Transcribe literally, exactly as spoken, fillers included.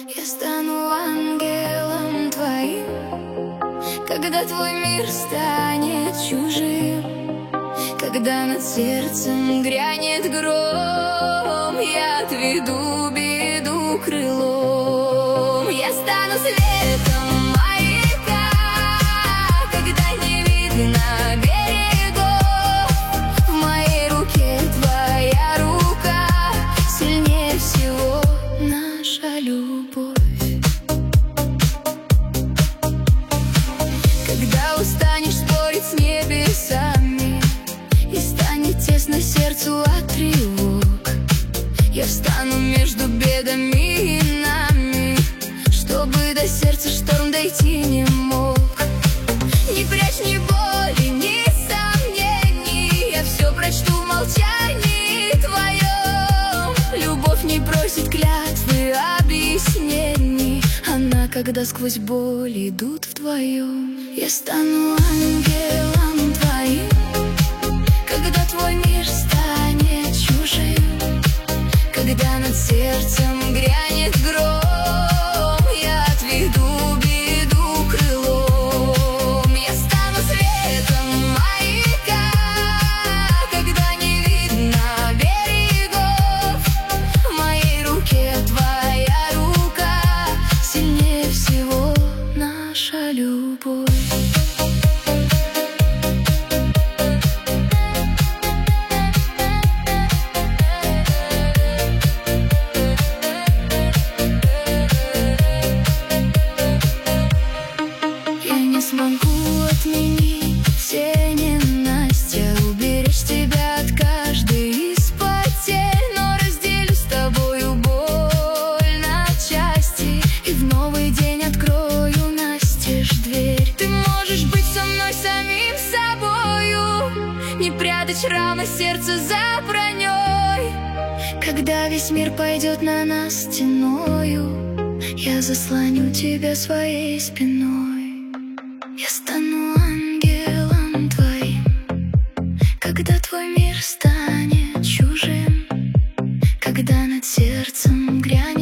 Я стану ангелом твоим, когда твой мир станет чужим, когда над сердцем грянет гром, я отведу беду крылом. Я стану светом маяка, когда не видно берегов. В моей руке твоя рука, сильнее всего наша любовь. Когда устанешь спорить с небесами и станет тесно сердцу от тревог, я встану между бедами и нами, чтобы до сердца шторм дойти не мог. Не прячь ни боли, ни сомнений, я все прочту в молчании твоем. Любовь не просит клятвы объяснений, она, когда сквозь боль идут вдвоем. Я стану ангелом твоим, когда твой мир станет чужим, когда над сердцем грянет гром, я отведу беду крылом. Я стану светом маяка, когда не видно берегов. В моей руке твоя рука, сильнее всего наша любовь. Смогу отменить все ненастья, уберечь тебя от каждой из потерь, но разделю с тобою боль на части и в новый день открою настежь дверь. Ты можешь быть со мной самим собою, не прятать раны сердца за броней. Когда весь мир пойдет на нас стеною, я заслоню тебя своей спиной. Я стану ангелом твоим, когда твой мир станет чужим, когда над сердцем грянет